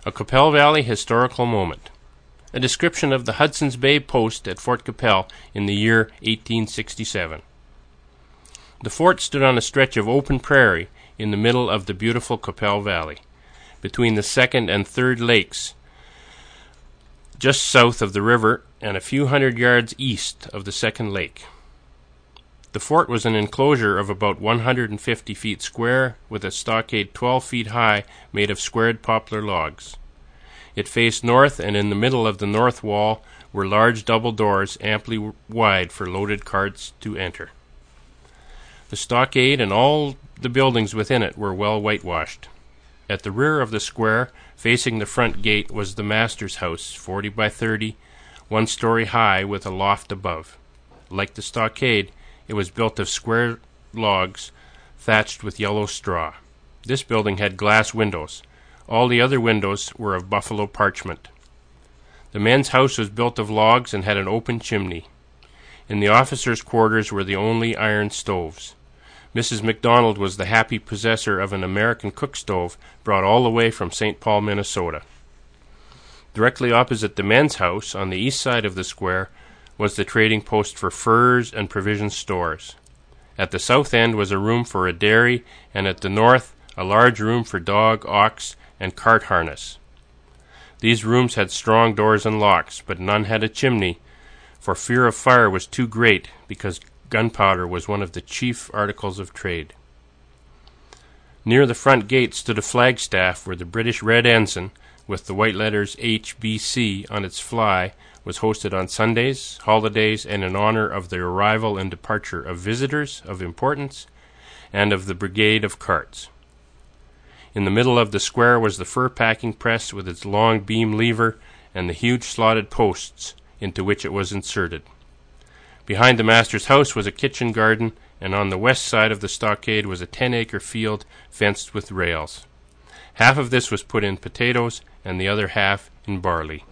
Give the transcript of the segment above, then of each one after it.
A Qu'Appelle Valley Historical Moment. A description of the Hudson's Bay Post at Fort Qu'Appelle in the year 1867. The fort stood on a stretch of open prairie in the middle of the beautiful Qu'Appelle Valley, between the second and third lakes, just south of the river and a few hundred yards east of the second lake. The fort was an enclosure of about 150 feet square, with a stockade 12 feet high made of squared poplar logs. It faced north, and in the middle of the north wall were large double doors amply wide for loaded carts to enter. The stockade and all the buildings within it were well whitewashed. At the rear of the square, facing the front gate, was the master's house, 40 by 30, 1 story high with a loft above. Like the stockade, it was built of square logs thatched with yellow straw. This building had glass windows. All the other windows were of buffalo parchment. The men's house was built of logs and had an open chimney. In the officers' quarters were the only iron stoves. Mrs. McDonald was the happy possessor of an American cook stove brought all the way from St. Paul, Minnesota. Directly opposite the men's house, on the east side of the square, was the trading post for furs and provision stores. At the south end was a room for a dairy, and at the north a large room for dog, ox, and cart harness. These rooms had strong doors and locks, but none had a chimney, for fear of fire was too great, because gunpowder was one of the chief articles of trade. Near the front gate stood a flagstaff where the British red ensign, with the white letters HBC on its fly, was hosted on Sundays, holidays, and in honor of the arrival and departure of visitors of importance and of the brigade of carts. In the middle of the square was the fur packing press with its long beam lever and the huge slotted posts into which it was inserted. Behind the master's house was a kitchen garden, and on the west side of the stockade was a 10-acre field fenced with rails. Half of this was put in potatoes and the other half in barley.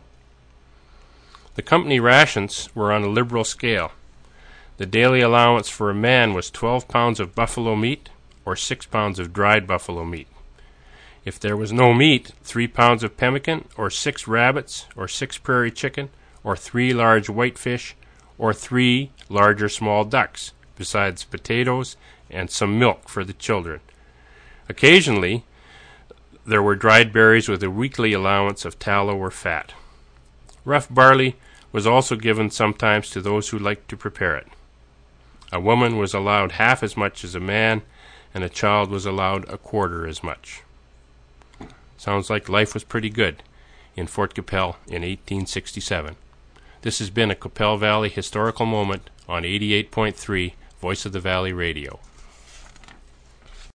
The company rations were on a liberal scale. The daily allowance for a man was 12 pounds of buffalo meat or 6 pounds of dried buffalo meat. If there was no meat, 3 pounds of pemmican or 6 rabbits or 6 prairie chicken or 3 large whitefish or 3 large or small ducks, besides potatoes and some milk for the children. Occasionally, there were dried berries with a weekly allowance of tallow or fat. Rough barley was also given sometimes to those who liked to prepare it. A woman was allowed half as much as a man, and a child was allowed a quarter as much. Sounds like life was pretty good in Fort Qu'Appelle in 1867. This has been a Qu'Appelle Valley Historical Moment on 88.3 Voice of the Valley Radio.